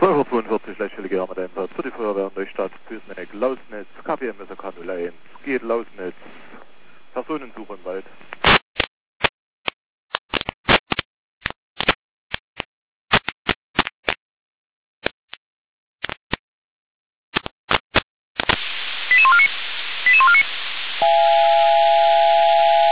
242 lächerliche Armadämpfer für die Feuerwehr in der Stadt Püsneck, Lausnitz, KPM ist 01, geht Lausnitz, Personensuche im Wald.